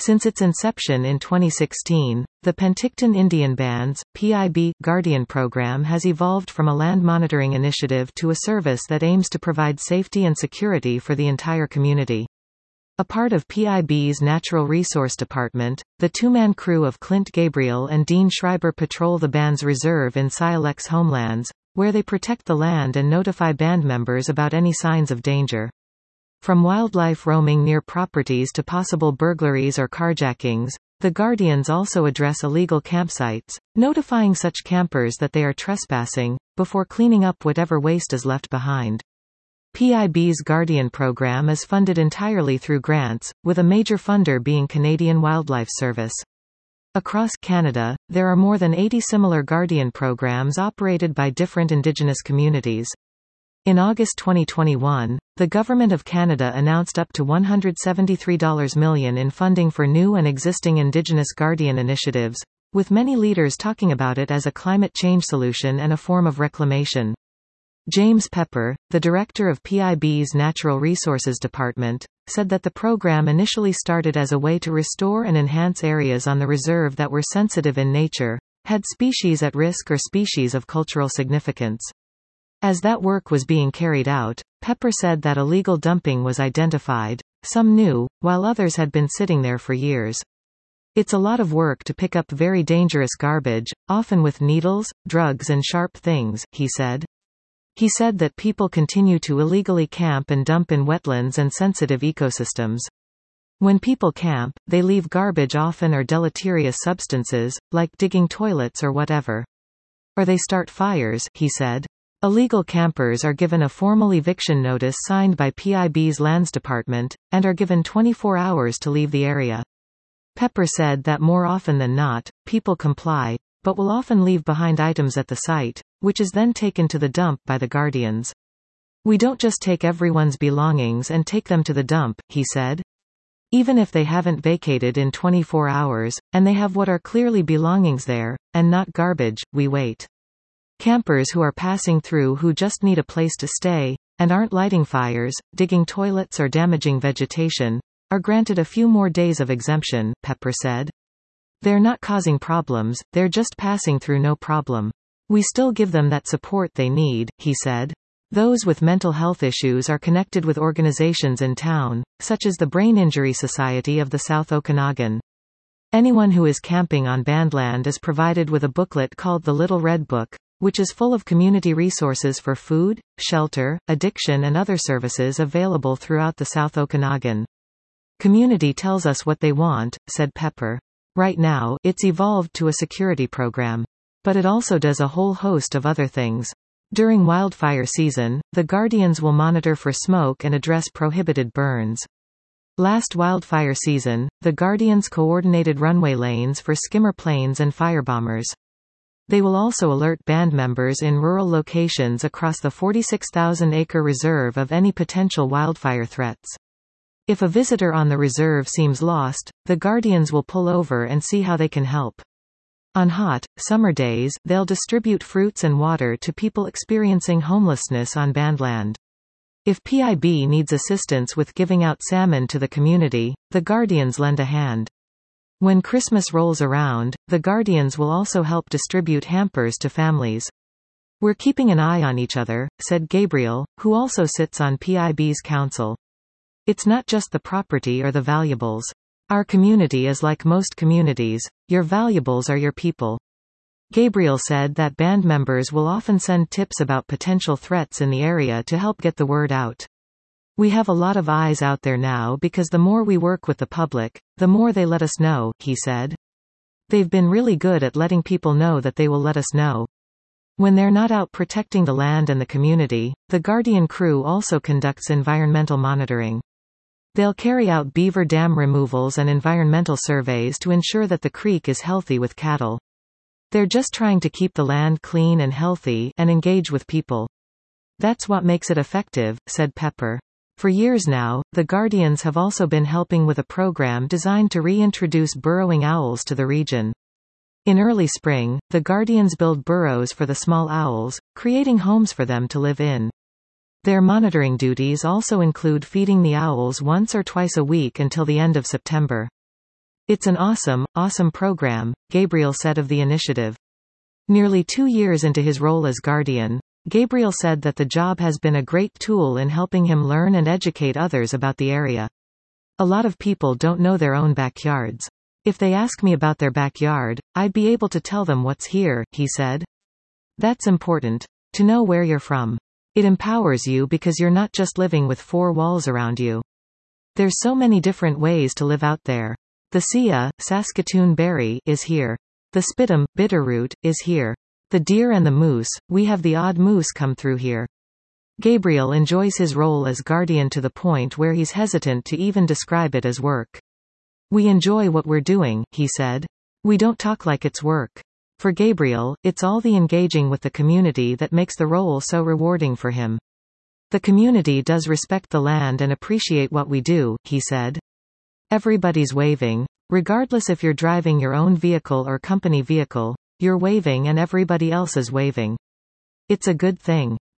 Since its inception in 2016, the Penticton Indian Band's PIB Guardian program has evolved from a land monitoring initiative to a service that aims to provide safety and security for the entire community. A part of PIB's Natural Resource Department, the two-man crew of Clint Gabriel and Dean Schreiber patrol the band's reserve in Silex homelands, where they protect the land and notify band members about any signs of danger. From wildlife roaming near properties to possible burglaries or carjackings, the Guardians also address illegal campsites, notifying such campers that they are trespassing, before cleaning up whatever waste is left behind. PIB's Guardian program is funded entirely through grants, with a major funder being Canadian Wildlife Service. Across Canada, there are more than 80 similar Guardian programs operated by different Indigenous communities. In August 2021, the Government of Canada announced up to $173 million in funding for new and existing Indigenous Guardian initiatives, with many leaders talking about it as a climate change solution and a form of reclamation. James Pepper, the director of PIB's Natural Resources Department, said that the program initially started as a way to restore and enhance areas on the reserve that were sensitive in nature, had species at risk or species of cultural significance. As that work was being carried out, Pepper said that illegal dumping was identified, some new, while others had been sitting there for years. It's a lot of work to pick up very dangerous garbage, often with needles, drugs and sharp things, he said. He said that people continue to illegally camp and dump in wetlands and sensitive ecosystems. When people camp, they leave garbage often or deleterious substances, like digging toilets or whatever. Or they start fires, he said. Illegal campers are given a formal eviction notice signed by PIB's Lands Department, and are given 24 hours to leave the area. Pepper said that more often than not, people comply, but will often leave behind items at the site, which is then taken to the dump by the Guardians. We don't just take everyone's belongings and take them to the dump, he said. Even if they haven't vacated in 24 hours, and they have what are clearly belongings there, and not garbage, we wait. Campers who are passing through who just need a place to stay, and aren't lighting fires, digging toilets or damaging vegetation, are granted a few more days of exemption, Pepper said. They're not causing problems, they're just passing through no problem. We still give them that support they need, he said. Those with mental health issues are connected with organizations in town, such as the Brain Injury Society of the South Okanagan. Anyone who is camping on bandland is provided with a booklet called the Little Red Book, which is full of community resources for food, shelter, addiction and other services available throughout the South Okanagan. Community tells us what they want, said Pepper. Right now, it's evolved to a security program. But it also does a whole host of other things. During wildfire season, the Guardians will monitor for smoke and address prohibited burns. Last wildfire season, the Guardians coordinated runway lanes for skimmer planes and firebombers. They will also alert band members in rural locations across the 46,000-acre reserve of any potential wildfire threats. If a visitor on the reserve seems lost, the Guardians will pull over and see how they can help. On hot, summer days, they'll distribute fruits and water to people experiencing homelessness on bandland. If PIB needs assistance with giving out salmon to the community, the Guardians lend a hand. When Christmas rolls around, the Guardians will also help distribute hampers to families. We're keeping an eye on each other, said Gabriel, who also sits on PIB's council. It's not just the property or the valuables. Our community is like most communities, your valuables are your people. Gabriel said that band members will often send tips about potential threats in the area to help get the word out. We have a lot of eyes out there now because the more we work with the public, the more they let us know, he said. They've been really good at letting people know that they will let us know. When they're not out protecting the land and the community, the Guardian crew also conducts environmental monitoring. They'll carry out beaver dam removals and environmental surveys to ensure that the creek is healthy with cattle. They're just trying to keep the land clean and healthy and engage with people. That's what makes it effective, said Pepper. For years now, the Guardians have also been helping with a program designed to reintroduce burrowing owls to the region. In early spring, the Guardians build burrows for the small owls, creating homes for them to live in. Their monitoring duties also include feeding the owls once or twice a week until the end of September. It's an awesome program, Gabriel said of the initiative. Nearly 2 years into his role as Guardian, Gabriel said that the job has been a great tool in helping him learn and educate others about the area. A lot of people don't know their own backyards. If they ask me about their backyard, I'd be able to tell them what's here, he said. That's important. To know where you're from. It empowers you because you're not just living with 4 walls around you. There's so many different ways to live out there. The Sia, Saskatoon berry, is here. The Spitum, bitterroot, is here. The deer and the moose, we have the odd moose come through here. Gabriel enjoys his role as Guardian to the point where he's hesitant to even describe it as work. We enjoy what we're doing, he said. We don't talk like it's work. For Gabriel, it's all the engaging with the community that makes the role so rewarding for him. The community does respect the land and appreciate what we do, he said. Everybody's waving. Regardless if you're driving your own vehicle or company vehicle, you're waving and everybody else is waving. It's a good thing.